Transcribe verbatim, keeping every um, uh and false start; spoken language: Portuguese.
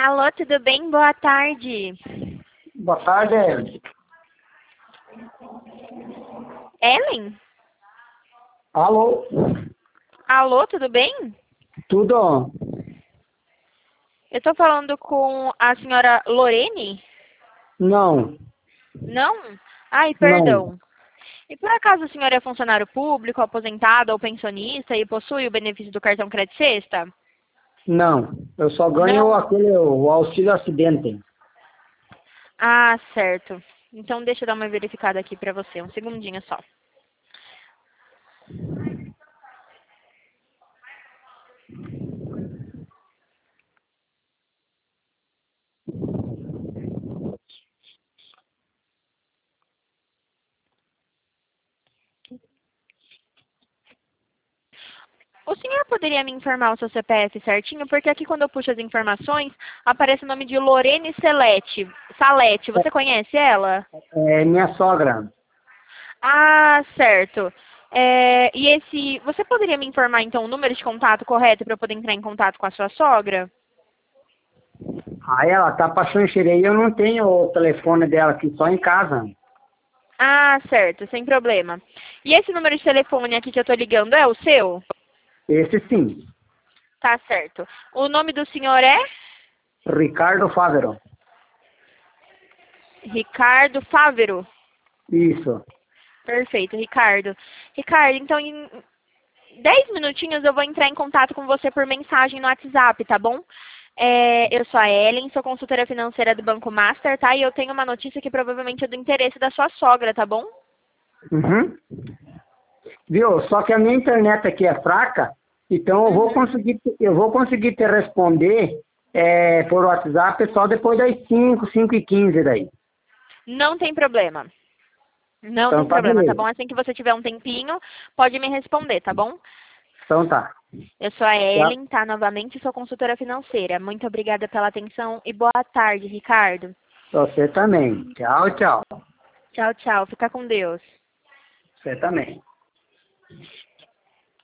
Alô, tudo bem? Boa tarde. Boa tarde, Ellen. Ellen? Alô? Alô, tudo bem? Tudo? Eu tô falando com a senhora Lorene? Não, Não? Ai, não, perdão. E por acaso a senhora é funcionário público, aposentado ou pensionista e possui o benefício do cartão Crédito Sexta? não. Eu só ganho Não? aquele o auxílio acidente. Ah, certo. Então deixa eu dar uma verificada aqui pra você, um segundinho só. O senhor poderia me informar o seu C P F certinho? Porque aqui quando eu puxo as informações, aparece o nome de Lorene Celete. Salete, você conhece ela? É minha sogra. Ah, certo. É, e esse, você poderia me informar então o número de contato correto para eu poder entrar em contato com a sua sogra? Aí ela tá pra Xanxerê e eu não tenho o telefone dela aqui, só em casa. Ah, certo, sem problema. E esse número de telefone aqui que eu tô ligando é o seu? Esse sim, Tá certo. O nome do senhor é? Ricardo Fávero. Ricardo Fávero. Isso. Perfeito, Ricardo. Ricardo, então em dez minutinhos eu vou entrar em contato com você por mensagem no WhatsApp, tá bom? É, eu sou a Ellen, sou consultora financeira do Banco Master, tá? E eu tenho uma notícia que provavelmente é do interesse da sua sogra, tá bom? Uhum. Viu? Só que a minha internet aqui é fraca, então eu vou Uhum. conseguir, eu vou conseguir te responder é, por WhatsApp só depois das cinco, cinco e quinze daí. Não tem problema. Não Então tem tá problema, tá beleza. bom? Assim que você tiver um tempinho, pode me responder, tá bom? Então tá. Eu sou a Tchau. Ellen, tá? Novamente sou consultora financeira. Muito obrigada pela atenção e boa tarde, Ricardo. Você também. Tchau, tchau. Tchau, tchau. Fica com Deus. Você também.